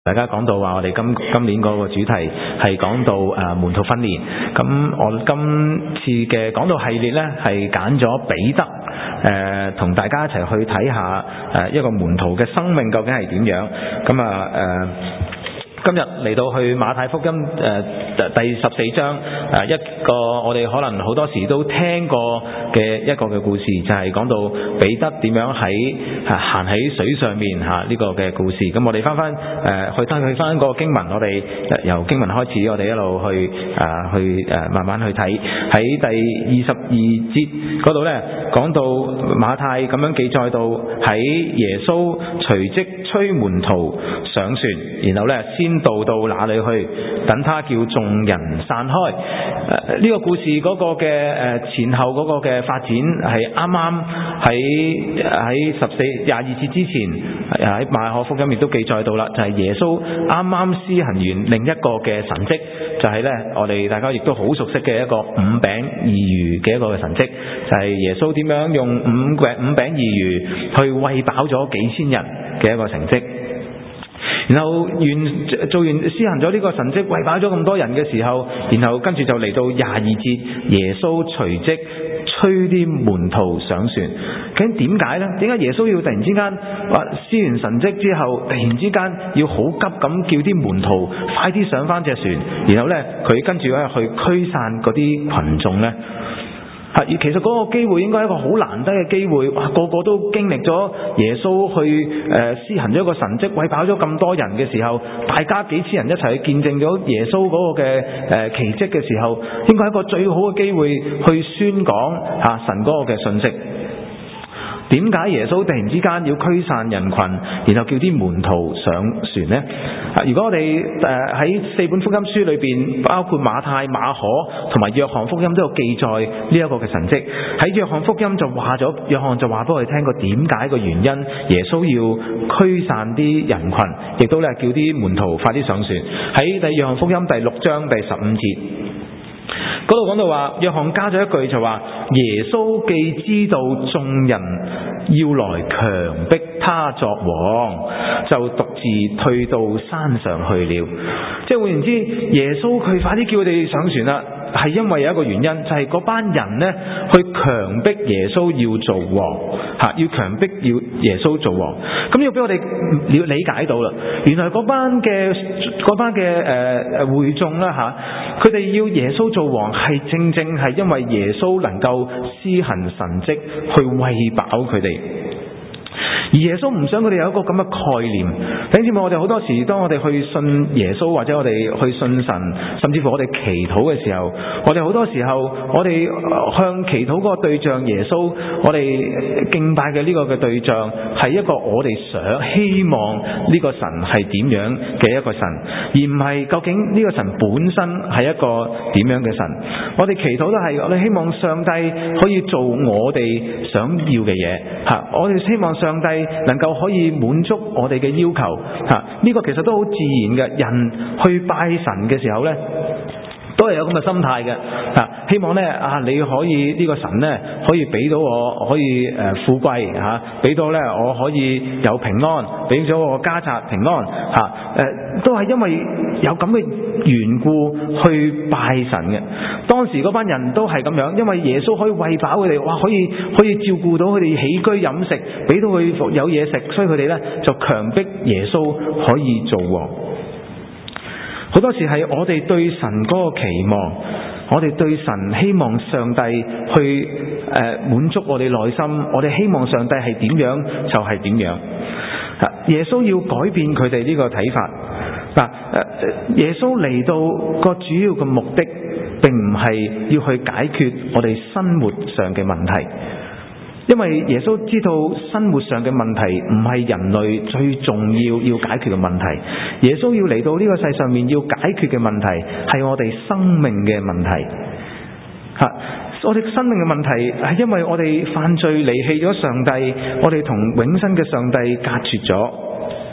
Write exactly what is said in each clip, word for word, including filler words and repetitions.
大家講到話我哋今今年嗰個主題係講到誒、呃、門徒訓練，咁我今次嘅講道系列呢係揀咗彼得誒同、呃、大家一齊去睇下誒、呃、一個門徒嘅生命究竟係點樣，咁啊誒今日嚟到去馬太福音誒、呃、第十四章誒、呃、一個我哋可能好多時都聽過嘅一個嘅故事，就係、是、講到彼得點樣喺行喺水上面嚇呢、啊這個嘅故事。咁我哋翻翻誒去翻去翻個經文，我哋由經文開始，我哋一路去誒、啊、去誒、啊、慢慢去睇。喺第二十二節嗰度呢，講到馬太咁樣記載到喺耶穌隨即催門徒上船，然後呢先到到哪裏去，等他叫眾人散開。誒、呃、呢、這個故事嗰個嘅誒、呃、前後嗰個嘅發展係啱啱喺喺十四廿二節之前喺馬可福音亦都記載到啦，就係、是、耶穌啱啱施行完另一個嘅神蹟，就係、是、呢我哋大家亦都好熟悉嘅一個五餅二魚嘅一個嘅神蹟，就係、是、耶穌點樣用五個五餅二魚去餵飽咗幾千人嘅一個成績。然後完做完施行咗呢個神蹟，餵飽咗咁多人嘅時候，然後跟住就嚟到廿二節，耶穌隨即催啲門徒上船。究竟點解呢？點解耶穌要突然之間話施完神蹟之後，突然之間要好急咁叫啲門徒快啲上翻隻船，然後呢，佢跟住咧去驅散嗰啲群眾呢？而其實嗰個機會應該係一個好難得嘅機會，哇！個個都經歷咗耶穌去誒、呃、施行咗一個神蹟，餵飽咗咁多人嘅時候，大家幾千人一齊去見證咗耶穌嗰個嘅誒、呃、奇蹟嘅時候，應該係一個最好嘅機會去宣講嚇、啊、神嗰個嘅信息。點解耶穌突然之間要驅散人群，然後叫啲門徒上船呢？啊，如果我哋誒喺四本福音書裏邊，包括馬太、馬可同埋約翰福音都有記載呢一個嘅神蹟。喺約翰福音就話咗，約翰就話俾我哋聽過點解個原因，耶穌要驅散啲人群，亦都咧叫啲門徒快啲上船。喺第約翰福音第六章第十五節。嗰度講到話，約翰加咗一句就話，耶穌既知道眾人要來強迫他作王，就獨自退到山上去了。即係換言之，耶穌佢快啲叫佢哋上船啦，係因為有一個原因，就係、是、嗰班人呢去強迫耶穌要做王，吓，要強迫要耶穌做王。咁要俾我哋了理解到啦，原來嗰班嘅嗰班嘅誒誒會眾啦吓，佢哋要耶穌做王，係正正係因為耶穌能夠施行神蹟去餵飽佢哋。而耶穌唔想佢哋有一個咁嘅概念。弟兄姊妹，我哋好多時當我哋去信耶穌，或者我哋去信神，甚至乎我哋祈禱嘅時候，我哋好多時候我哋向祈禱嗰個對象耶穌，我哋敬拜嘅呢個嘅對象係一個我哋想希望呢個神係點樣嘅一個神，而唔係究竟呢個神本身係一個點樣嘅神。我哋祈禱都係我哋希望上帝可以做我哋想要嘅嘢吓，我哋希望上帝能夠可以滿足我哋嘅要求吓，呢、這個其實都好自然嘅。人去拜神嘅時候呢，都係有咁嘅心態嘅吓，希望呢，啊你可以呢、這個神呢可以俾到我可以誒、呃、富貴吓，俾、啊、到呢我可以有平安，俾咗我家宅平安吓，誒、呃、都係因為有咁嘅緣故去拜神嘅。當時嗰班人都係咁樣，因為耶穌可以餵飽佢哋，哇可以可以照顧到佢哋起居飲食，俾到佢有嘢食，所以佢哋呢就強迫耶穌可以做王。好多時係我哋對神嗰個期望，我哋對神希望上帝去誒、呃、滿足我哋內心，我哋希望上帝係點樣就係點樣。耶穌要改變佢哋呢個睇法。嗱，耶穌嚟到個主要嘅目的，並唔係要去解決我哋生活上嘅問題。因為耶穌知道生活上嘅問題唔係人類最重要要解決嘅問題，耶穌要嚟到呢個世上面要解決嘅問題係我哋生命嘅問題。吓，我哋生命嘅問題係因為我哋犯罪離棄咗上帝，我哋同永生嘅上帝隔絕咗。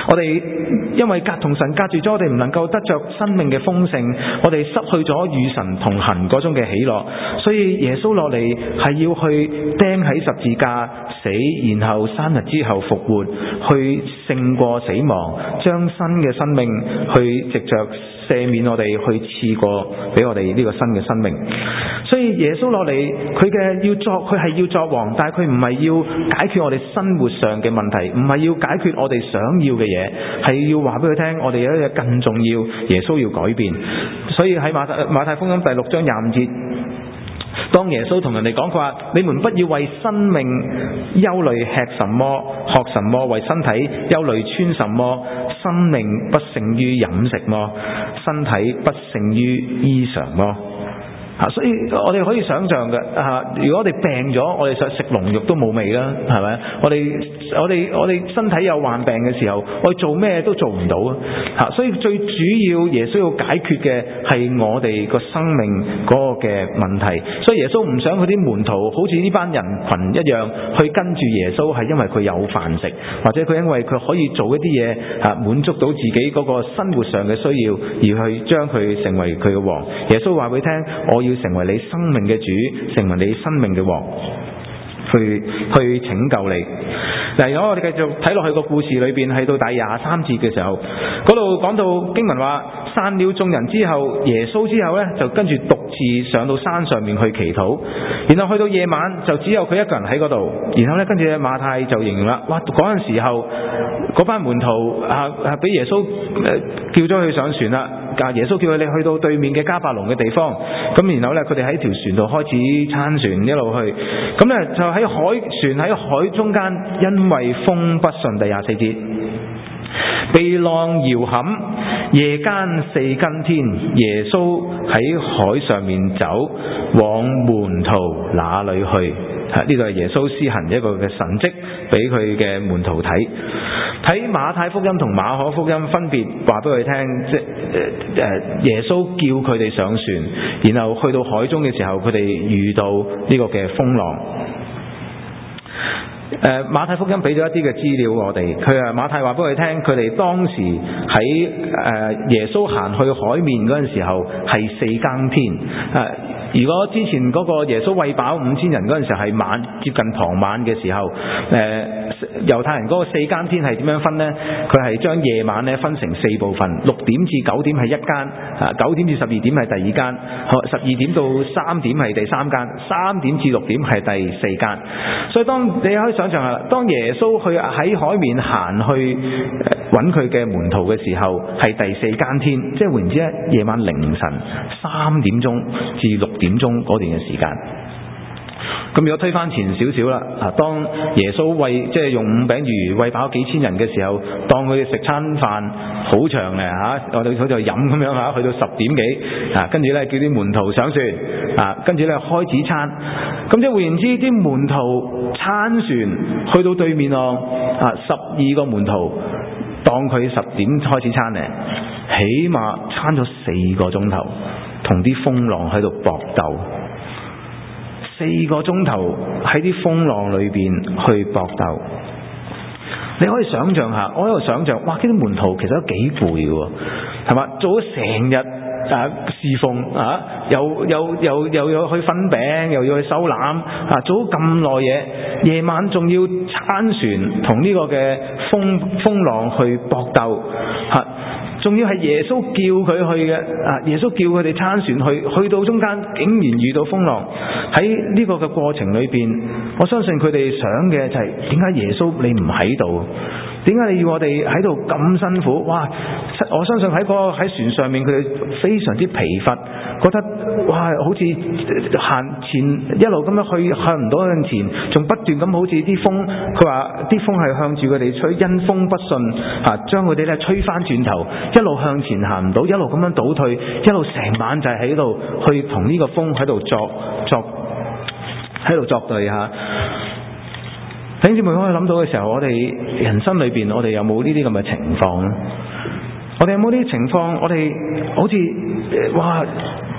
我哋因為隔同神隔住咗，我哋唔能夠得着生命嘅豐盛，我哋失去咗與神同行嗰種嘅喜樂。所以耶穌落嚟係要去釘喺十字架死，然後三日之後復活，去勝過死亡，將新嘅生命去藉着赦免我哋，去賜過俾我哋呢個新嘅生命。所以耶穌落嚟，佢嘅要作，佢係要作王，但係佢唔係要解決我哋生活上嘅問題，唔係要解決我哋想要嘅嘢，係要話俾佢聽，我哋有一樣更重要，耶穌要改變。所以喺馬太馬太福音第六章廿五節，當耶穌同人哋講，佢話：你們不要為生命憂慮，吃什麼喝什麼，為身體憂慮穿什麼。生命不勝於飲食麼？身體不勝於衣裳麼？啊，所以我哋可以想象嘅啊，如果我哋病咗，我哋想食龍肉都冇味啦，係咪？我哋我哋我哋身體有患病嘅時候，我哋做咩都做唔到啊！嚇，所以最主要耶穌要解決嘅係我哋個生命嗰個嘅問題。所以耶穌唔想佢啲門徒好似呢班人群一樣去跟住耶穌，係因為佢有飯食，或者佢因為佢可以做一啲嘢嚇滿足到自己嗰個生活上嘅需要，而去將佢成為佢嘅王。耶穌話俾佢聽：我要成為你生命嘅主，成為你生命嘅王，去去拯救你。嗱，如果我哋繼續睇落去個故事裏邊，喺到第廿三節嘅時候，嗰度講到經文話，散了眾人之後，耶穌之後呢，就跟住獨自上到山上面去祈禱，然後去到夜晚就只有佢一個人喺嗰度，然後呢，跟住馬太就形容啦，哇！嗰陣時候嗰班門徒啊啊俾耶穌、呃、叫咗佢上船啦，耶穌叫佢哋去到對面嘅迦百農嘅地方，咁然後呢，佢哋喺條船度開始撐船一路去，咁呢，就喺海船喺海中間，因為風不順，第廿四節，被浪搖撼，夜間四更天，耶穌喺海上面走，往門徒那裏去。呢度係耶穌施行一個嘅神蹟俾佢嘅門徒睇。睇馬太福音同馬可福音分別話俾佢聽，即係誒耶穌叫佢哋上船，然後去到海中嘅時候，佢哋遇到呢個嘅風浪。誒馬太福音俾咗一啲嘅資料我哋，佢啊馬太話俾佢聽，佢哋當時喺誒耶穌行去海面嗰陣時候係四更天。誒如果之前嗰個耶穌餵飽五千人嗰陣時候係晚接近傍晚嘅時候，誒猶太人嗰個四更天係點樣分呢？佢係將夜晚咧分成四部分，六點至九點係一間，啊九點至十二點係第二間，十二點到三點係第三間，三點至六點係第四間。所以當你可以想象下，當耶穌去喺海面行去揾佢嘅門徒嘅時候，係第四間天，即係換言之咧，夜晚凌晨三點鐘至六點鐘嗰段嘅時間。咁如果推返前少少啦，啊，當耶穌餵即係用五餅魚餵飽幾千人嘅時候，當佢哋食餐飯好長嘅嚇，我哋好似飲咁樣嚇，去到十點幾啊，跟住咧叫啲門徒上船啊，跟住咧開始餐。咁即係換言之，啲門徒撐船去到對面岸啊，十二個門徒當佢十點開始撐咧，起碼撐咗四個鐘頭，同啲風浪喺度搏鬥。四個鐘頭喺啲風浪裏邊去搏鬥，你可以想象下，我喺度想象，哇！呢啲門徒其實都幾攰嘅，係嘛？做咗成日啊侍奉啊，又又又又要去分餅，又要去收籃啊，做咗咁耐嘢，夜晚仲要撐船同呢個嘅風風浪去搏鬥嚇。仲要係耶穌叫佢去嘅，啊！耶穌叫佢哋撐船去，去到中間竟然遇到風浪。喺呢個嘅過程裏邊，我相信佢哋想嘅就係點解耶穌你唔喺度？點解你要我哋喺度咁辛苦？哇！我相信喺個喺船上面，佢哋非常之疲乏，覺得哇，好似行前一路咁樣去向唔到向前，仲不斷咁好似啲風，佢話啲風係向住佢哋吹，因風不順啊，將佢哋咧吹翻轉頭，一路向前行唔到，一路咁樣倒退，一路成晚就係喺度去同呢個風喺度作作喺度作對嚇。弟兄姊妹可以諗到嘅時候，我哋人生裏邊，我哋有冇呢啲咁嘅情況咧？我哋有冇呢啲情況？我哋好似哇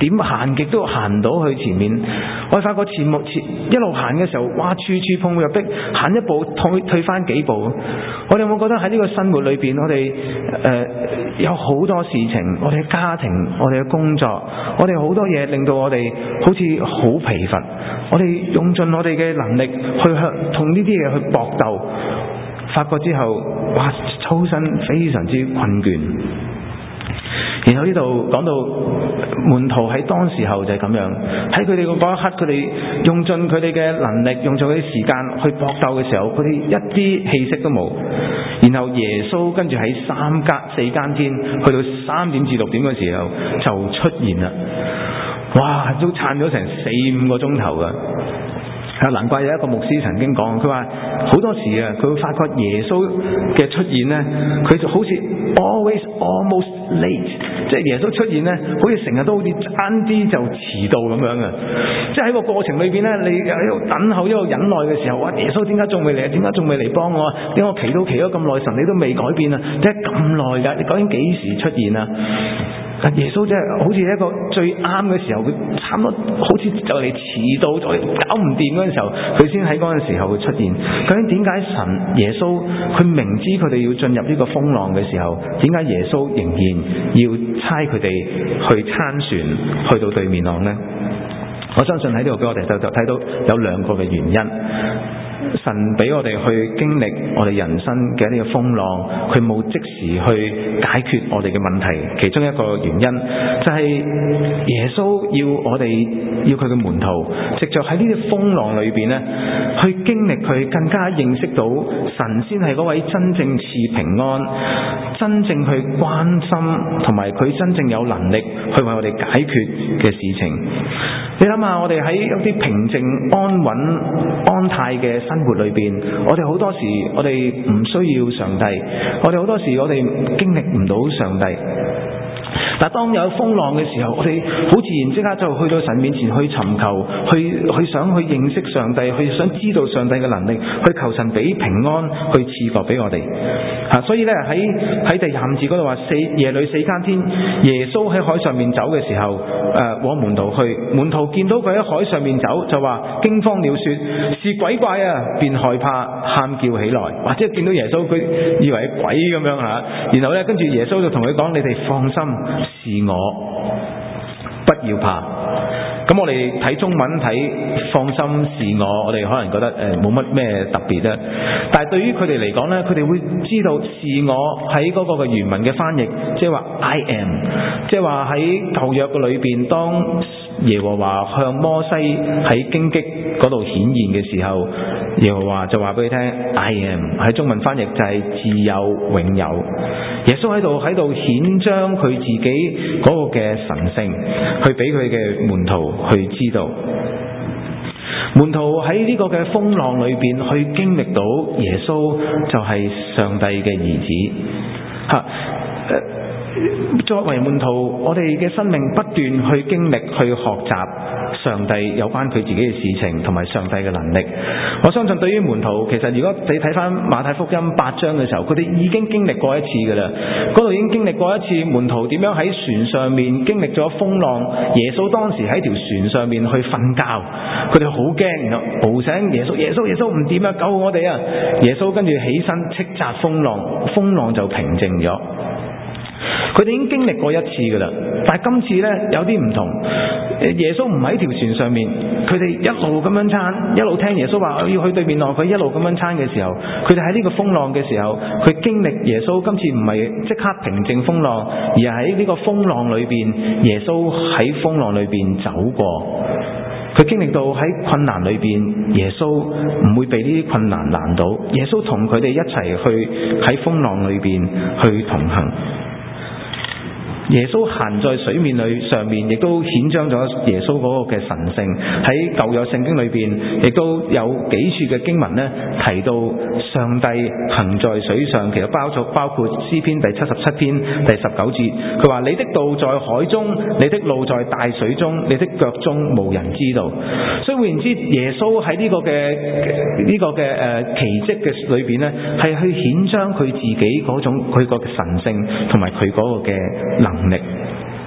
點行極都行唔到去前面。我哋發覺前目前一路行嘅時候，哇，處處碰入壁，行一步退退翻幾步。我哋有冇覺得喺呢個生活裏邊，我哋誒、呃、有好多事情，我哋嘅家庭，我哋嘅工作，我哋好多嘢令到我哋好似好疲乏。我哋用盡我哋嘅能力去向同呢啲嘢去搏鬥，發覺之後，哇，抽身非常之困倦。然後呢度講到門徒喺當時候就係咁樣，喺佢哋嗰一刻，佢哋用盡佢哋嘅能力，用盡佢啲時間去搏鬥嘅時候，佢哋一啲氣息都冇。然後耶穌跟住喺三更四更天，去到三點至六點嘅時候就出現啦。哇，都撐咗成四五個鐘頭㗎。啊，難怪有一個牧師曾經講，佢話好多時啊，佢會發覺耶穌嘅出現呢，佢就好似 always almost late， 即係耶穌出現呢，好似成日都好似爭啲就遲到咁樣嘅。即係喺個過程裏邊呢，你喺度等候一路忍耐嘅時候，哇！耶穌點解仲未嚟啊？點解仲未嚟幫我啊？點解我祈禱祈咗咁耐，神你都未改變啊？點解咁耐㗎？你究竟幾時出現啊？耶穌真係好似一個最啱嘅時候，佢差唔多好似就嚟遲到，就搞唔掂嗰陣時候，佢先喺嗰陣時候會出現。究竟點解神耶穌佢明知佢哋要進入呢個風浪嘅時候，點解耶穌仍然要差佢哋去撐船去到對面岸呢？我相信喺呢度俾我哋就就睇到有兩個嘅原因。神俾我哋去經歷我哋人生嘅呢個風浪，佢冇即時去解決我哋嘅問題。其中一個原因就係耶穌要我哋要佢嘅門徒藉着喺呢啲風浪裏邊呢，去經歷佢，更加認識到神先係嗰位真正賜平安、真正去關心同埋佢真正有能力去為我哋解決嘅事情。你諗下，我哋喺一啲平靜安穩安泰嘅生活裏邊，我哋好多時我哋唔需要上帝，我哋好多時我哋經歷唔到上帝。但當有風浪嘅時候，我哋好自然即刻就去到神面前去尋求，去去想去認識上帝，去想知道上帝嘅能力，去求神俾平安，去賜福俾我哋。啊，所以咧喺喺第廿五節嗰度話，四夜裏四更天，耶穌喺海上面走嘅時候，誒、呃、往門徒去，門徒見到佢喺海上面走，就話驚慌了，說是鬼怪啊，便害怕喊叫起來。或者見到耶穌，佢以為係鬼咁樣吓，然後咧跟住耶穌就同佢講：你哋放心。是我，不要怕。咁我哋睇中文睇放心是我，我哋可能覺得誒冇乜咩特別啦。但係對於佢哋嚟講呢，佢哋會知道是我喺嗰個嘅原文嘅翻譯，即係話 I am， 即係話喺舊約嘅裏邊，當耶和華向摩西喺荊棘嗰度顯現嘅時候，耶和華就話俾佢聽 I am， 喺中文翻譯就係自有永有。耶穌喺度喺度顯彰佢自己嗰個嘅神性，去俾佢嘅門徒去知道。門徒喺呢個嘅風浪裏邊去經歷到耶穌就係上帝嘅兒子。吓，作為門徒，我哋嘅生命不斷去經歷去學習上帝有關佢自己嘅事情同埋上帝嘅能力。我相信對於門徒，其實如果你睇翻馬太福音八章嘅時候，佢哋已經經歷過一次㗎啦。嗰度已經經歷過一次門徒點樣喺船上面經歷咗風浪，耶穌當時喺條船上面去瞓覺，佢哋好驚，然後嘈醒耶穌，耶穌耶穌唔掂啊，救我哋啊！耶穌跟住起身斥責風浪，風浪就平靜咗。佢哋已經經歷過一次㗎啦，但係今次呢，有啲唔同。耶穌唔喺條船上面，佢哋一路咁樣撐，一路聽耶穌話要去對面岸，佢一路咁樣撐嘅時候，佢哋喺呢個風浪嘅時候，佢經歷耶穌今次唔係即刻平靜風浪，而係喺呢個風浪裏邊，耶穌喺風浪裏邊走過。佢經歷到喺困難裏邊，耶穌唔會被呢啲困難難倒，耶穌同佢哋一齊去喺風浪裏邊去同行。耶穌行在水面裏上面，亦都顯彰咗耶穌嗰個嘅神性。喺舊約聖經裏邊，亦都有幾處嘅經文呢，提到上帝行在水上，其實包括包括詩篇第七十七篇第十九節，佢話：你的道在海中，你的路在大水中，你的腳蹤無人知道。所以換言之，耶穌喺呢個嘅呢、這個嘅誒、呃、奇蹟嘅裏邊呢，係去顯彰佢自己嗰種佢個神性同埋佢嗰個嘅能力。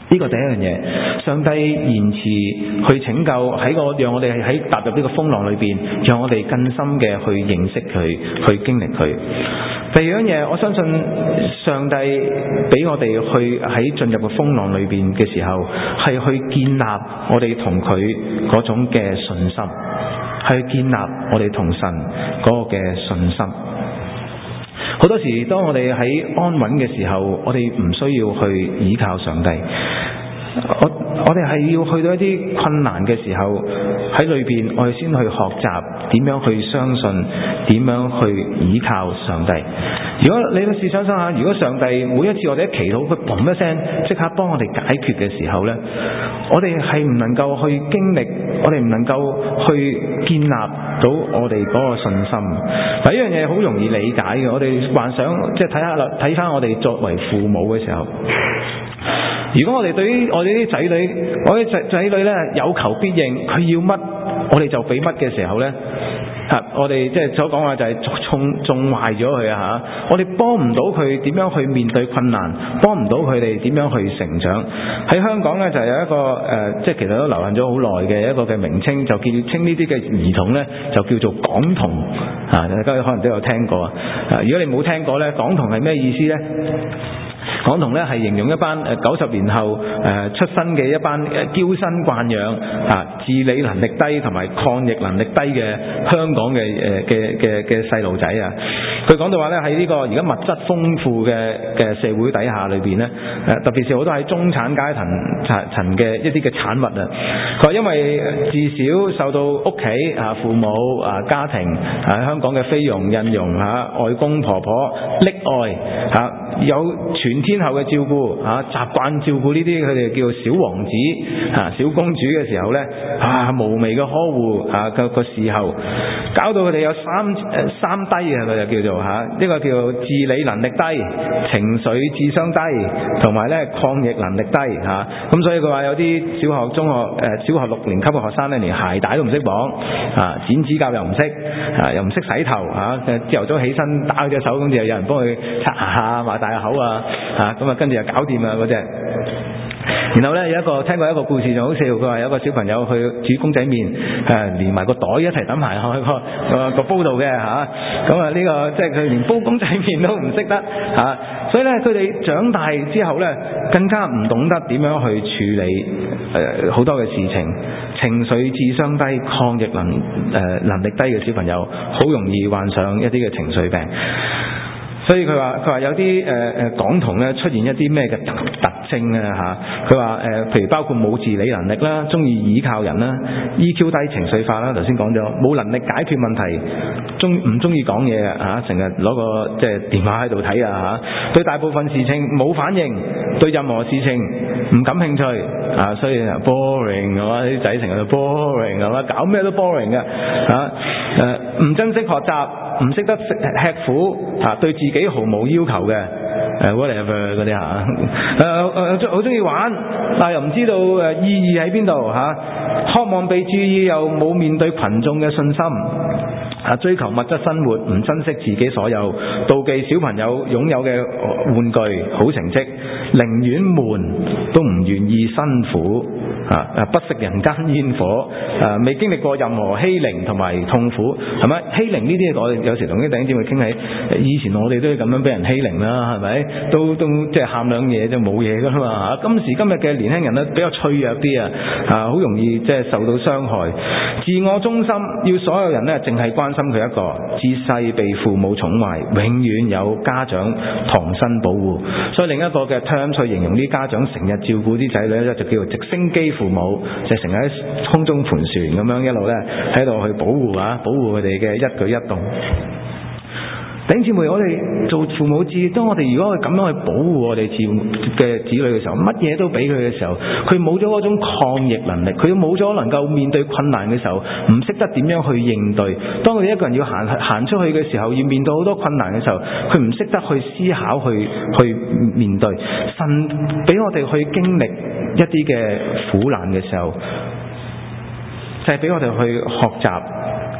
呢個第一樣嘢，上帝延遲去拯救喺個讓我哋喺踏入呢個風浪裏邊，讓我哋更深嘅去認識佢，去經歷佢。第二樣嘢，我相信上帝俾我哋去喺進入個風浪裏邊嘅時候，係去建立我哋同佢嗰種嘅信心，係去建立我哋同神嗰個嘅信心。好多時當我哋喺安穩嘅時候，我哋唔需要去依靠上帝。我我哋係要去到一啲困難嘅時候，喺裏邊我哋先去學習點樣去相信，點樣去依靠上帝。如果你試想想下，如果上帝每一次我哋一祈禱，佢砰一聲即刻幫我哋解決嘅時候呢，我哋係唔能夠去經歷，我哋唔能夠去建立到我哋嗰個信心。嗱，呢樣嘢好容易理解嘅。我哋幻想即係睇下啦，睇翻我哋作為父母嘅時候，如果我哋對於我哋啲仔女，我啲仔仔女呢有求必應，佢要乜我哋就俾乜嘅時候呢，啊、我哋即係所講話就係種種壞咗佢啊！我哋幫唔到佢點樣去面對困難，幫唔到佢哋點樣去成長。喺香港呢，就有一個誒、呃，即係其實都流行咗好耐嘅一個嘅名稱，就叫稱呢啲嘅兒童呢，就叫做港童啊！大家可能都有聽過啊！如果你冇聽過呢，港童係咩意思呢？港童咧係形容一班誒九十年後誒、呃、出生嘅一班誒嬌生慣養啊，自理能力低同埋抗逆能力低嘅香港嘅誒嘅嘅嘅細路仔啊。佢講到話咧喺呢個而家物質豐富嘅嘅社會底下裏邊咧，誒特別是好多喺中產階層層嘅一啲嘅產物啊。佢話因為自小受到屋企啊父母啊家庭啊香港嘅菲傭印傭嚇外公婆婆溺愛嚇、啊、有全天候嘅照顧嚇，習慣照顧呢啲佢哋叫做小王子嚇、小公主嘅時候呢，啊無微嘅呵護嚇個個時候，搞到佢哋有三誒三低啊，佢就叫做嚇，呢個叫做自理能力低、情緒智商低，同埋咧抗逆能力低嚇。咁所以佢話有啲小學、中學誒小學六年級嘅學生咧，連鞋帶都唔識綁啊，剪指甲又唔識啊，又唔識洗頭嚇，朝頭早起身打佢隻手，跟住又有人幫佢刷牙啊、擘大口啊。啊，咁啊，跟住就搞掂啦嗰隻。然後呢，有一個聽過一個故事就好笑，佢話有一個小朋友去煮公仔麵，誒、啊、連埋個袋一齊抌埋落去個個個煲度嘅嚇。咁啊呢、呢個即係佢連煲公仔麵都唔識得嚇、啊，所以呢，佢哋長大之後呢，更加唔懂得點樣去處理誒好、呃、多嘅事情，情緒智商低、抗逆能誒、呃、能力低嘅小朋友，好容易患上一啲嘅情緒病。所以佢話佢話有啲誒誒港童咧出現一啲咩嘅特特徵啊嚇，佢話誒譬如包括冇自理能力啦，中意倚靠人啦 ，E Q 低情緒化啦，頭先講咗冇能力解決問題，中唔中意講嘢啊嚇，成日攞個即係電話喺度睇啊嚇，對大部分事情冇反應，對任何事情唔感興趣啊，所以 boring 係嘛，啲仔成日都 boring 係嘛，搞咩都 boring 嘅嚇，誒唔珍惜學習。唔識得食吃苦嚇，對自己毫無要求嘅誒 whatever 嗰啲嚇，誒誒好中意玩，但又唔知道誒意義喺邊度嚇，渴望被注意又冇面對群眾嘅信心。啊！追求物質生活，唔珍惜自己所有，妒忌小朋友擁有嘅玩具、好成績，寧願悶都唔願意辛苦。啊！不食人間煙火，啊！未經歷過任何欺凌同埋痛苦，係咪？欺凌呢啲我哋有時同啲弟兄姊妹傾起，以前我哋都係咁樣俾人欺凌啦，係咪？都都即係喊兩嘢就冇嘢噶啦嘛嚇！今時今日嘅年輕人咧比較脆弱啲啊，啊好容易即係受到傷害，自我中心，要所有人咧淨係關心佢一個，自細被父母寵壞，永遠有家長傍身保護，所以另一個嘅 term 去形容啲家長成日照顧啲仔女咧，就叫做直升機父母，就成日喺空中盤旋咁樣一路咧喺度去保護啊，保護佢哋嘅一舉一動。弟兄姊妹，我哋做父母知，當我哋如果係咁樣去保護我哋自嘅子女嘅時候，乜嘢都俾佢嘅時候，佢冇咗嗰種抗逆能力，佢冇咗能夠面對困難嘅時候，唔識得點樣去應對。當我哋一個人要行行出去嘅時候，要面對好多困難嘅時候，佢唔識得去思考去去面對。神俾我哋去經歷一啲嘅苦難嘅時候，就係俾我哋去學習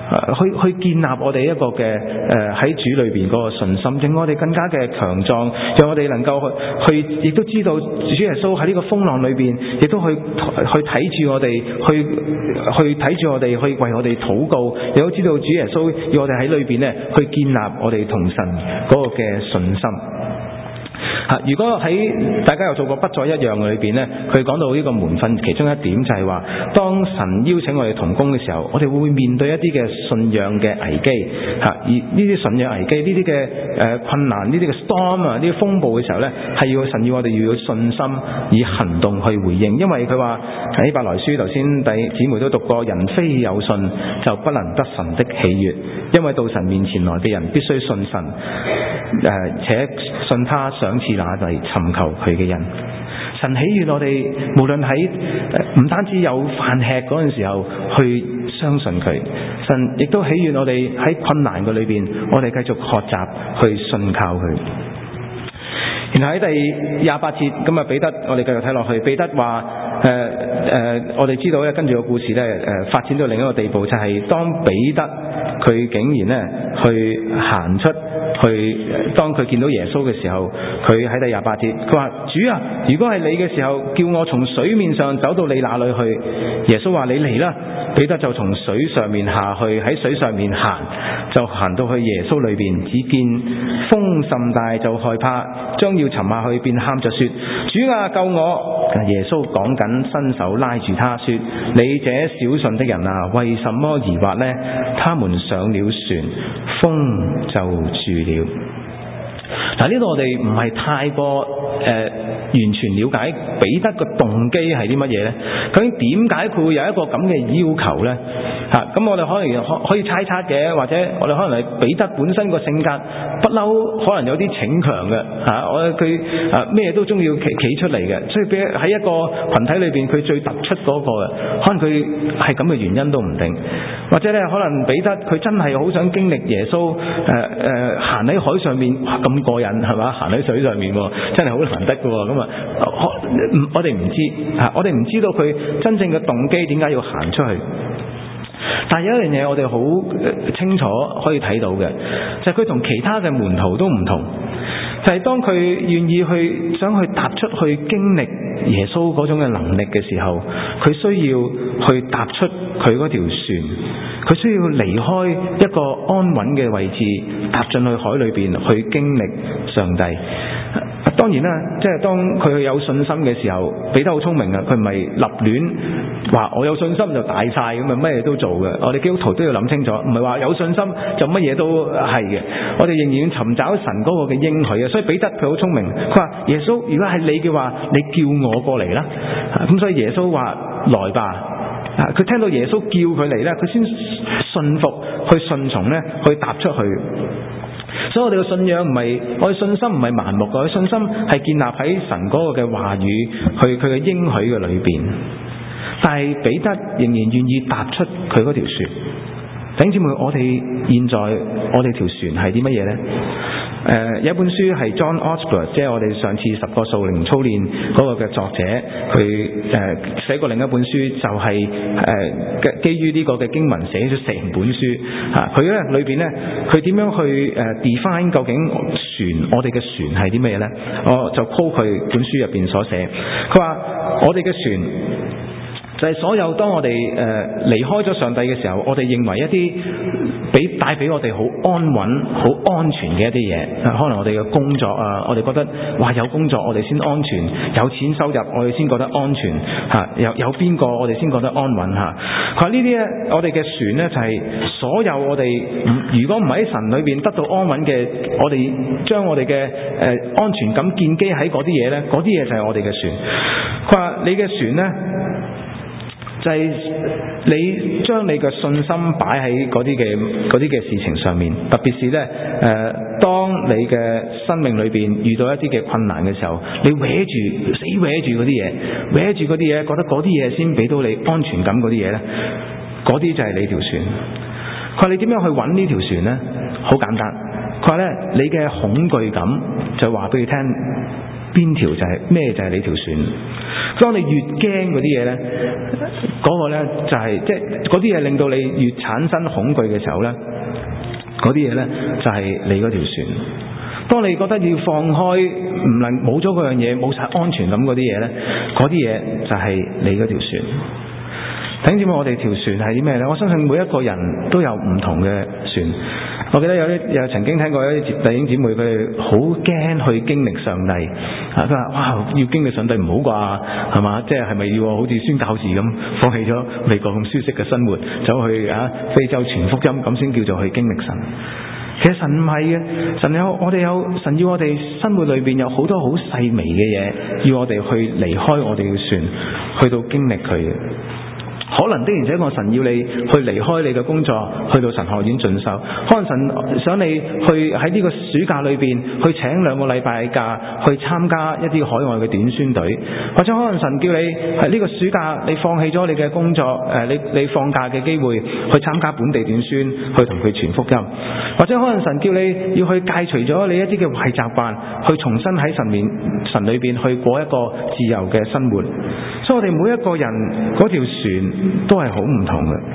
去去建立我哋一個嘅誒喺主裏邊嗰個信心，令我哋更加嘅強壯，讓我哋能夠去去，亦都知道主耶穌喺呢個風浪裏邊，亦都去去睇住我哋，去去睇住我哋，去為我哋禱告，亦都知道主耶穌要我哋喺裏邊咧去建立我哋同神嗰個嘅信心。如果喺大家有做過不再一樣嘅裏邊呢，佢講到呢個門訓其中一點就係話，當神邀請我哋同工嘅時候，我哋會面對一啲嘅信仰嘅危機嚇，而呢啲信仰危機、呢啲嘅誒困難、呢啲嘅 storm 啊、呢啲風暴嘅時候呢，係要神要我哋要有信心以行動去回應，因為佢話喺希伯來書頭先弟姊妹都讀過，人非有信就不能得神的喜悅，因為到神面前來嘅人必須信神，誒、呃、且信他賞賜那嚟尋求佢嘅人。神喜悅我哋，無論喺唔單止有飯吃嗰陣時候去相信佢，神亦都喜悅我哋喺困難嘅裏邊，我哋繼續學習去信靠佢。然後喺第廿八節咁啊，彼得，我哋繼續睇落去，彼得話誒誒，我哋知道咧，跟住個故事咧誒、呃、發展到另一個地步，就係、是、當彼得佢竟然咧去行出去，當佢見到耶穌嘅時候，佢喺第廿八節，佢話主啊，如果係你嘅時候，叫我從水面上走到你那裏去。耶穌話你嚟啦，彼得就從水上面下去，喺水上面行，就行到去耶穌裏邊，只見風甚大，就害怕，將要沉下去，便喊着說：主啊，救我！耶穌講緊，伸手拉住他說：你這小信的人啊，為什麼疑惑呢？他們上了船，風就住了。嗱，呢度我哋唔係太過誒、呃、完全了解彼得個動機係啲乜嘢呢？究竟點解佢會有一個咁嘅要求呢？嚇、啊，咁我哋可能可可以猜測嘅，或者我哋可能係彼得本身個性格不嬲，可能有啲逞強嘅嚇。我佢啊咩都中意企企出嚟嘅，所以俾喺一個群體裏邊佢最突出嗰個嘅，可能佢係咁嘅原因都唔定。或者咧，可能彼得佢真係好想經歷耶穌誒誒行喺海上面，哇咁過癮係嘛？行喺水上面真係好難得嘅喎。咁啊，我哋唔知嚇，我哋唔知道佢真正嘅動機點解要行出去。但係有一樣嘢我哋好清楚可以睇到嘅，就係佢同其他嘅門徒都唔同，就係、是、當佢願意去想去踏出去經歷耶穌嗰種嘅能力嘅時候，佢需要去踏出佢嗰條船，佢需要離開一個安穩嘅位置，踏進去海裏邊去經歷上帝。當然啦，即係當佢有信心嘅時候，彼得好聰明啊！佢唔係立亂話我有信心就大晒咁啊，乜嘢都做嘅。我哋基督徒都要諗清楚，唔係話有信心就乜嘢都係嘅。我哋仍然尋找神嗰個嘅應許啊！所以彼得佢好聰明，佢話耶穌，如果係你嘅話，你叫我過嚟啦。咁所以耶穌話來吧。啊，佢聽到耶穌叫佢嚟咧，佢先信服去順從咧，去踏出去。所以我哋嘅信仰唔係，我哋信心唔係盲目嘅，我哋信心係建立喺神嗰個嘅話語，去佢嘅應許嘅裏邊。但係彼得仍然願意踏出佢嗰條船。弟兄姊妹，我哋現在我哋條船係啲乜嘢呢？誒、呃，有一本書係 John Osborne， 即係我哋上次十個屬靈操練嗰個嘅作者，佢誒、呃、寫過另一本書，就係、是、誒、呃、基於呢個嘅經文寫咗成本書嚇。佢、啊、咧裏邊咧，佢點樣去誒、呃、define 究竟船我哋嘅船係啲咩呢？我就 call 佢本書入邊所寫，佢話我哋嘅船就係所有當我哋誒、呃、離開咗上帝嘅時候，我哋認為一啲俾帶俾我哋好安穩、好安全嘅一啲嘢，可能我哋嘅工作啊，我哋覺得哇有工作我哋先安全，有錢收入我哋先覺得安全嚇、啊，有有邊個我哋先覺得安穩嚇。佢話呢啲咧，我哋嘅船咧就係、是、所有我哋如果唔喺神裏邊得到安穩嘅，我哋將我哋嘅誒安全感建基喺嗰啲嘢咧，嗰啲嘢就係我哋嘅船。佢話你嘅船咧，就係你將你嘅信心擺喺嗰啲嘅嗰啲嘅事情上面，特別是呢，誒、呃，當你嘅生命裏邊遇到一啲嘅困難嘅時候，你搲住死搲住嗰啲嘢，搲住嗰啲嘢，覺得嗰啲嘢先俾到你安全感嗰啲嘢呢，嗰啲就係你條船。佢話你點樣去揾呢條船呢？好簡單，佢話呢，你嘅恐懼感就話俾佢聽， 邊條就係咩就係你條船。當你越驚嗰啲嘢呢，嗰、嗰個呢就係即係嗰啲嘢令到你越產生恐懼嘅時候呢，嗰啲嘢呢就係你嗰條船。當你覺得要放開，唔能冇咗嗰樣嘢，冇晒安全感嗰啲嘢呢，嗰啲嘢就係你嗰條船。睇知唔知我哋條船係啲咩呢？我相信每一個人都有唔同嘅船。我記得有啲有曾經聽過有啲弟兄姊妹，佢哋好驚去經歷上帝啊！佢話：哇，要經歷上帝唔好啩，係嘛？即係係咪要好似宣教士咁放棄咗美國咁舒適嘅生活，走去啊非洲傳福音咁先叫做去經歷神？其實神唔係嘅，神有我哋有神要我哋生活裏邊有好多好細微嘅嘢，要我哋去離開我哋嘅船，去到經歷佢嘅。可能的而且確神要你去離開你嘅工作，去到神學院進修。可能神想你去喺呢個暑假裏邊去請兩個禮拜假，去參加一啲海外嘅短宣隊。或者可能神叫你喺呢個暑假你放棄咗你嘅工作，誒你你放假嘅機會去參加本地短宣，去同佢傳福音。或者可能神叫你要去戒除咗你一啲嘅壞習慣，去重新喺神面神裏邊去過一個自由嘅生活。所以我哋每一個人嗰條船都係好唔同嘅。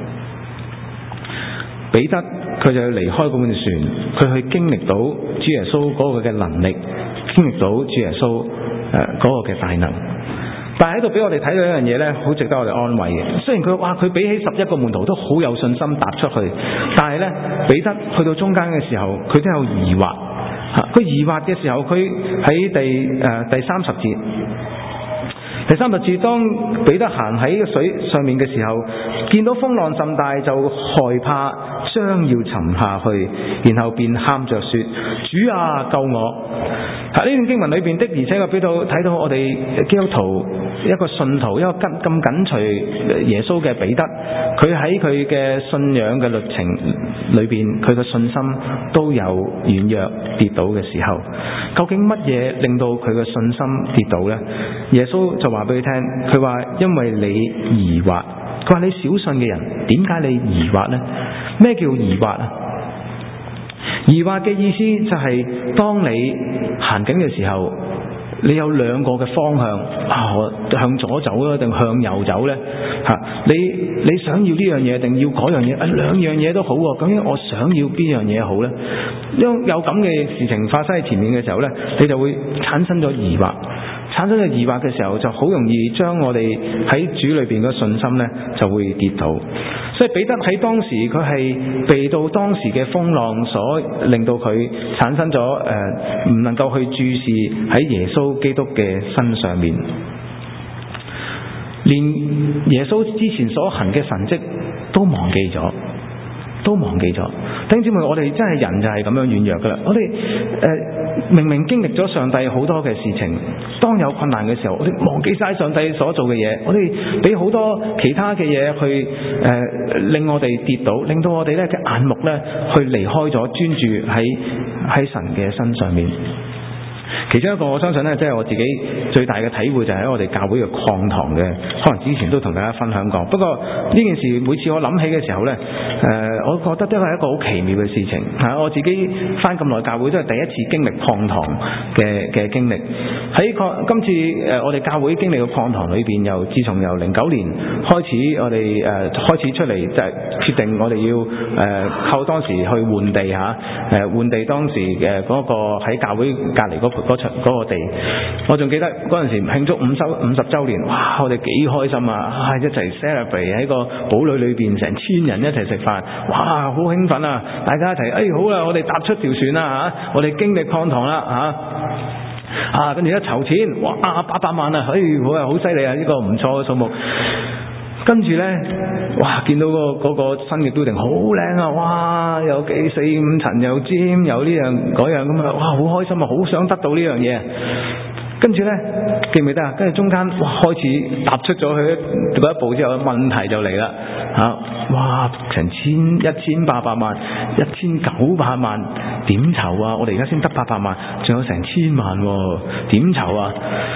彼得佢就要離開嗰本船，佢去經歷到主耶穌嗰個嘅能力，經歷到主耶穌誒嗰個嘅大能。但係喺度俾我哋睇到一樣嘢呢，好值得我哋安慰嘅。雖然佢話佢比起十一個門徒都好有信心踏出去，但係呢，彼得去到中間嘅時候，佢都有疑惑。佢疑惑嘅時候，佢喺第誒、呃、第三十節。第三十節，當彼得行喺個水上面嘅時候，見到風浪甚大，就害怕，將要沉下去，然後便喊着說：主啊，救我！喺呢段經文裏邊的，而且我俾到睇到我哋基督徒一個信徒，一個咁咁緊隨耶穌嘅彼得，佢喺佢嘅信仰嘅歷程裏邊，佢嘅信心都有軟弱跌倒嘅時候。究竟乜嘢令到佢嘅信心跌倒呢？耶穌就話俾佢聽，佢話因為你疑惑，佢話你小信嘅人，點解你疑惑呢？咩叫疑惑啊？疑惑嘅意思就係當你行緊嘅時候，你有兩個嘅方向啊，我向左走啦，定向右走呢？吓、啊，你你想要呢樣嘢，定要嗰樣嘢？啊，兩樣嘢都好喎。究竟我想要邊樣嘢好呢？因有咁嘅事情發生喺前面嘅時候呢，你就會產生咗疑惑。產生咗疑惑嘅時候，就好容易將我哋喺主裏邊嘅信心呢就會跌倒。所以彼得喺當時佢係被到當時嘅風浪所令到佢產生咗誒唔能夠去注視喺耶穌基督嘅身上面，連耶穌之前所行嘅神蹟都忘記咗。都忘記咗。弟兄姊妹，我哋真係人就係咁樣軟弱噶啦。我哋誒、呃、明明經歷咗上帝好多嘅事情，當有困難嘅時候，我哋忘記晒上帝所做嘅嘢，我哋俾好多其他嘅嘢去誒、呃、令我哋跌倒，令到我哋咧嘅眼目咧去離開咗專注喺喺神嘅身上面。其中一個我相信咧，即係我自己最大嘅體會就係喺我哋教會嘅擴堂嘅，可能之前都同大家分享過。不過呢件事每次我諗起嘅時候呢，誒、呃，我覺得都係一個好奇妙嘅事情嚇。我自己返咁耐教會都係第一次經歷擴堂嘅嘅經歷。喺擴今次誒我哋教會經歷嘅擴堂裏邊，由自從由零九年開始，我哋誒、呃、開始出嚟就係決定我哋要誒、呃、靠當時去換地嚇，誒換地當時嘅嗰個喺教會隔離嗰嗰場嗰個地，我仲記得嗰陣時慶祝五周五十週年，哇！我哋幾開心啊！啊一齊 celebrate 喺個堡壘裏邊，成千人一齊食飯，哇！好興奮啊！大家一齊，哎好啦，我哋踏出條船啦嚇，我哋經歷擴堂啦嚇，啊跟住一籌錢，哇！八百萬啊，哎好啊，好犀利啊！呢個唔錯嘅數目。跟住呢，哇！見到、嗰個嗰、嗰個新嘅 building 好靚啊！哇！有幾四五層又尖，有呢樣嗰樣咁啊！哇！好開心啊！好想得到呢樣嘢。跟住呢，記唔記得啊？跟住中間哇，開始踏出咗去嗰一步之後，問題就嚟啦嚇！哇！成千一千八百萬，一千九百萬點籌啊！我哋而家先得八百萬，仲有成千萬喎，點籌啊！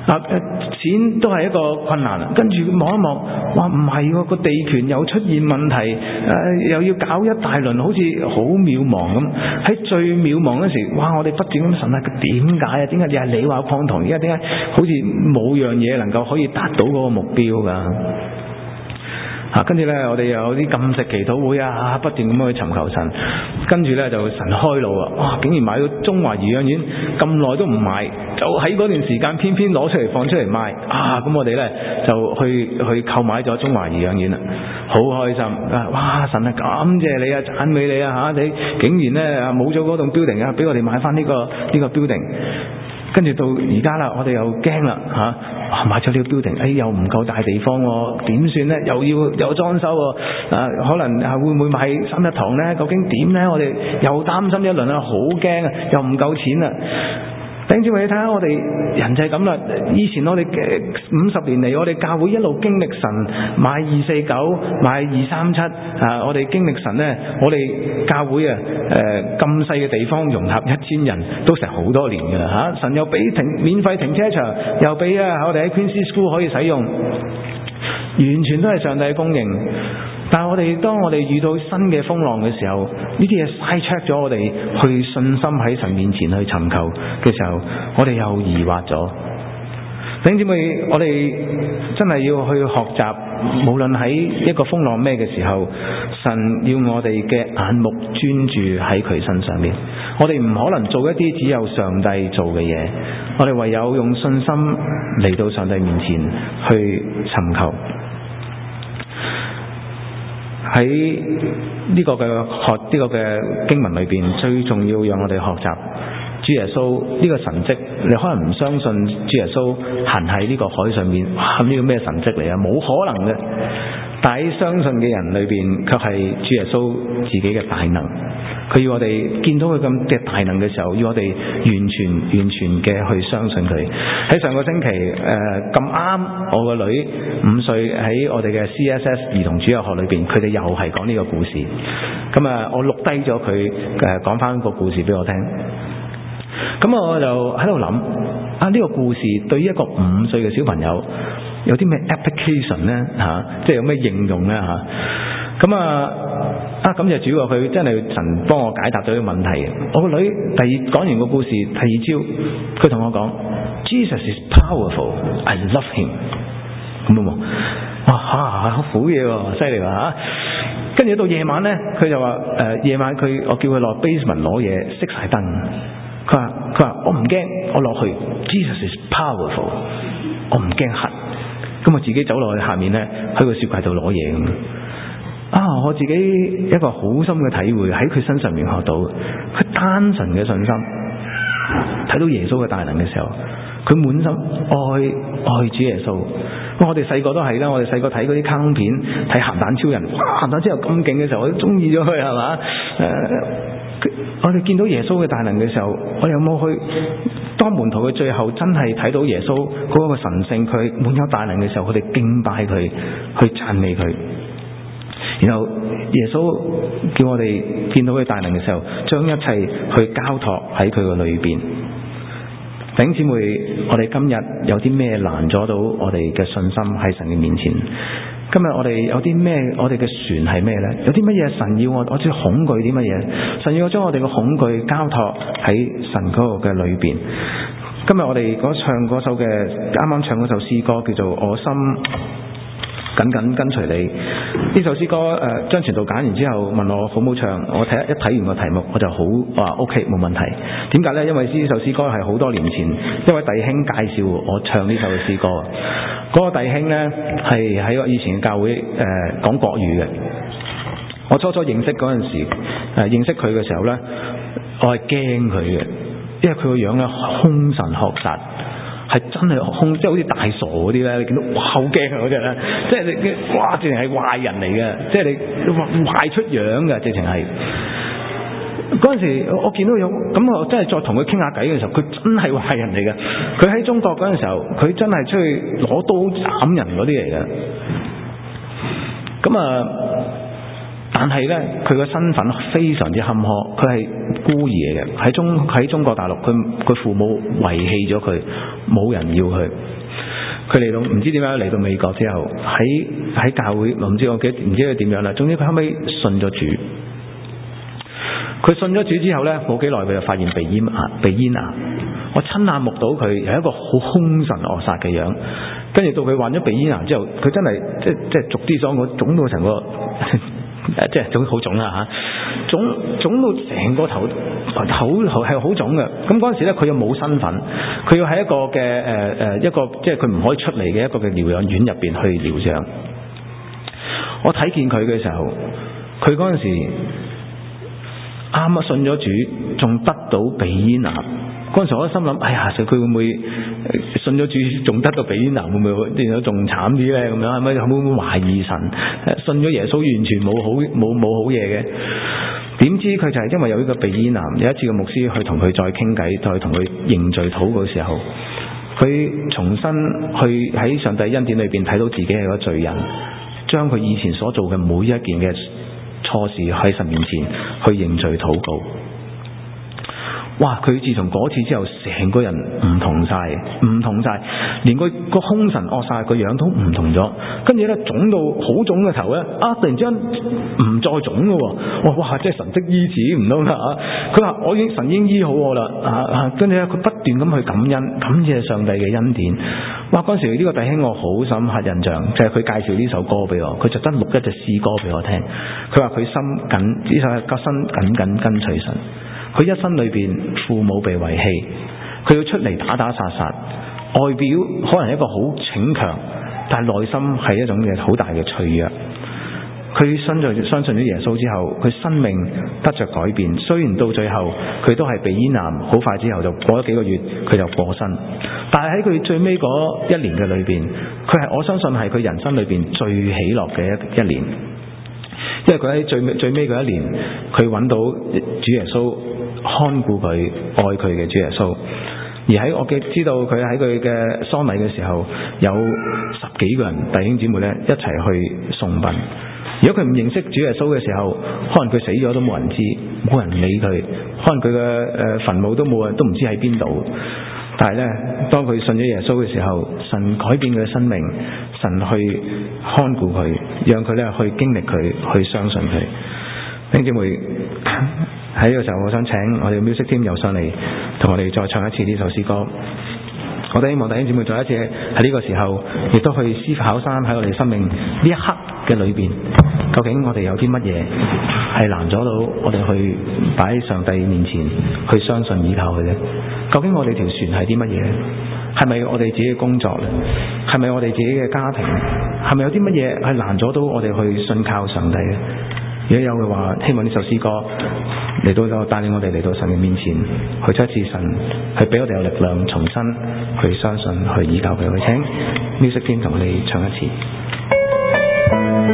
啊，錢都係一個困難。跟住望一望，哇，唔係喎，個地權又出現問題，誒、呃、又要搞一大輪，好似好渺茫咁。喺最渺茫嗰時，哇！我哋不斷咁神啊，點解啊？點解又係你話礦塘？而家點解好似冇樣嘢能夠可以達到嗰個目標㗎？啊，跟住咧，我哋又有啲禁食祈禱會啊，不斷咁去尋求神。跟住咧就神開路啊！哇，竟然買到中華頤養院咁耐都唔賣，就喺嗰段時間偏偏攞出嚟放出嚟賣啊！咁我哋咧就去去購買咗中華頤養院啦，好開心啊！哇，神啊，感謝你啊，讚美你啊嚇！你竟然咧啊冇咗嗰棟 building 啊，俾我哋買翻呢個呢個 building。跟住到而家啦，我哋又驚啦嚇，買咗呢個 building，哎又唔夠大地方喎，點算呢？又要又裝修喎，啊可能係會唔會買三一堂呢？究竟點呢？我哋又擔心一輪啊，好驚啊，又唔夠錢啊！弟兄姊妹，你睇下我哋人就係咁啦。以前我哋嘅五十年嚟，我哋教會一路經歷神買二四九、買二三七啊！我哋經歷神呢，我哋教會啊誒咁細嘅地方容納一千人都成好多年㗎啦嚇！神又俾停免費停車場，又俾啊我哋喺 Queen's School 可以使用，完全都係上帝嘅供應。但係我哋當我哋遇到新嘅風浪嘅時候，呢啲嘢嘥 check 咗我哋去信心喺神面前去尋求嘅時候，我哋又疑惑咗。弟兄姊妹，我哋真係要去學習，無論喺一個風浪咩嘅時候，神要我哋嘅眼目專注喺佢身上面。我哋唔可能做一啲只有上帝做嘅嘢，我哋唯有用信心嚟到上帝面前去尋求。喺呢個嘅學呢個嘅經文裏邊，最重要讓我哋學習主耶穌呢個神蹟。你可能唔相信主耶穌行喺呢個海上面，哇！呢個咩神蹟嚟啊？冇可能嘅。但喺相信嘅人裏邊，卻係主耶穌自己嘅大能。佢要我哋見到佢咁嘅大能嘅時候，要我哋完全完全嘅去相信佢。喺上個星期誒咁啱，我個女五歲喺我哋嘅 C S S 兒童主日學裏邊，佢哋又係講呢個故事。咁啊，我錄低咗佢誒講翻個故事俾我聽。咁我就喺度諗啊，呢個故事對於一個五歲嘅小朋友有啲咩 application 呢？嚇、啊，即係有咩應用呢？嚇？咁啊啊咁就主要佢真係神幫我解答咗呢個問題。我個女第二講完個故事，第二朝佢同我講 Jesus is powerful, I love him。咁啊哇嚇好嘢喎，犀利喎嚇！跟住到夜晚呢，佢就話誒夜晚佢我叫佢落 basement 攞嘢，熄晒燈。佢話佢話我唔驚，我落去 Jesus is powerful， 我唔驚黑。咁我自己走落去下面呢，喺個雪櫃度攞嘢咁。啊！我自己一個好深嘅體會喺佢身上面學到，佢單純嘅信心，睇到耶穌嘅大能嘅時候，佢滿心愛愛主耶穌。我哋細個都係啦，我哋細個睇嗰啲卡通片，睇鹹蛋超人，哇！鹹蛋超人咁勁嘅時候，我都中意咗佢係嘛？誒、呃，我哋見到耶穌嘅大能嘅時候，我有冇去當門徒嘅最後真係睇到耶穌嗰個神聖，佢滿有大能嘅時候，佢哋敬拜佢，去讚美佢。然後耶穌叫我哋見到佢大能嘅時候，將一切去交託喺佢嘅裏邊。弟兄姊妹，我哋今日有啲咩攔阻到我哋嘅信心喺神嘅面前？今日我哋有啲咩？我哋嘅船係咩呢？有啲乜嘢神要我？我知恐懼啲乜嘢？神要我將我哋嘅恐懼交託喺神嗰個嘅裏邊。今日我哋嗰唱嗰首嘅啱啱唱嗰首詩歌叫做《我心緊緊跟隨你》。呢首詩歌誒張傳道揀完之後問我好唔好唱，我睇一睇完個題目我就好話 OK 冇問題。點解呢？因為呢首詩歌係好多年前一位弟兄介紹我唱呢首嘅詩歌。嗰、那個弟兄呢係喺我以前嘅教會誒、呃、講國語嘅。我初初認識嗰陣時誒、呃、認識佢嘅時候呢，我係驚佢嘅，因為佢個樣咧兇神惡煞。係真係兇，即係好似大傻嗰啲咧，你見到哇好驚啊嗰隻咧，即係你哇直情係壞人嚟嘅，即係你壞出樣嘅，直情係。嗰陣時我見到有咁，我真係再同佢傾下偈嘅時候，佢真係壞人嚟嘅。佢喺中國嗰陣時候，佢真係出去攞刀斬人嗰啲嚟嘅。咁啊， 但係呢，佢個身份非常之坎坷，佢係孤兒嚟嘅，喺中喺中國大陸，佢佢父母遺棄咗佢，冇人要佢。佢嚟到唔知點解嚟到美國之後，喺喺教會唔知我記唔知佢點樣啦。總之佢後尾信咗主。佢信咗主之後呢，冇幾耐佢就發現鼻咽癌，鼻咽癌。我親眼目睹佢有一個好兇神惡煞嘅樣。跟住到佢患咗鼻咽癌之後，佢真係即即係逐啲講，我腫到成個即係總好腫啦嚇，腫腫到成個頭頭係好腫嘅。咁嗰陣時咧，佢又冇身份，佢要喺一個嘅誒誒一個即係佢唔可以出嚟嘅一個嘅療養院入邊去療養。我睇見佢嘅時候，佢嗰陣時啱啱信咗主，仲得到鼻咽癌。嗰陣時我心諗，哎呀，佢會唔會信咗主仲得到鼻咽癌，會唔會變咗仲慘啲咧？咁樣係咪會唔會懷疑神？信咗耶穌完全冇好冇冇好嘢嘅？點知佢就係因為有呢個鼻咽癌，有一次個牧師去同佢再傾偈，再同佢認罪禱告嘅時候，佢重新去喺上帝恩典裏邊睇到自己係個罪人，將佢以前所做嘅每一件嘅錯事喺神面前去認罪禱告。哇！佢自從嗰次之後，成個人唔同晒，唔同晒，連個個兇神惡煞個樣都唔同咗。跟住咧，腫到好腫嘅頭咧，啊！突然之間唔再腫咯喎！哇哇！即係神蹟醫治唔通啦嚇！佢話我已經神已經醫好我啦啊啊！跟住咧，佢不斷咁去感恩，感謝上帝嘅恩典。哇！嗰陣時呢個弟兄我好深刻印象，就係佢介紹呢首歌俾我，佢特登錄一隻詩歌俾我聽。佢話佢心緊呢首歌心緊緊跟隨神。佢一生裏邊父母被遺棄，佢要出嚟打打殺殺，外表可能係一個好逞強，但係內心係一種嘅好大嘅脆弱。佢相信相信咗耶穌之後，佢生命得着改變。雖然到最後佢都係鼻咽癌，好快之後就過咗幾個月佢就過身，但係喺佢最尾嗰一年嘅裏邊，佢係我相信係佢人生裏邊最喜樂嘅一一年，因為佢喺最尾最尾嗰一年，佢揾到主耶穌看顧佢、愛佢嘅主耶穌。而喺我嘅知道佢喺佢嘅喪禮嘅時候，有十幾個人弟兄姊妹咧一齊去送殯。如果佢唔認識主耶穌嘅時候，可能佢死咗都冇人知，冇人理佢，可能佢嘅誒墳墓都冇人都唔知喺邊度。但係咧，當佢信咗耶穌嘅時候，神改變佢嘅生命，神去看顧佢，讓佢咧去經歷佢，去相信佢。弟兄姊妹喺呢個時候，我想請我哋 music team 又上嚟，同我哋再唱一次呢首詩歌。我哋希望弟兄姊妹再一次喺呢個時候，亦都去思考翻喺我哋生命呢一刻嘅裏邊，究竟我哋有啲乜嘢係難咗到我哋去擺喺上帝面前去相信依靠佢咧？究竟我哋條船係啲乜嘢？係咪我哋自己嘅工作咧？係咪我哋自己嘅家庭？係咪有啲乜嘢係難咗到我哋去信靠上帝咧？如果有嘅話，希望呢首詩歌嚟到就帶領我哋嚟到神嘅面前，去出一次神，去俾我哋有力量，重新去相信，去依靠佢。去請 music team 同我哋唱一次。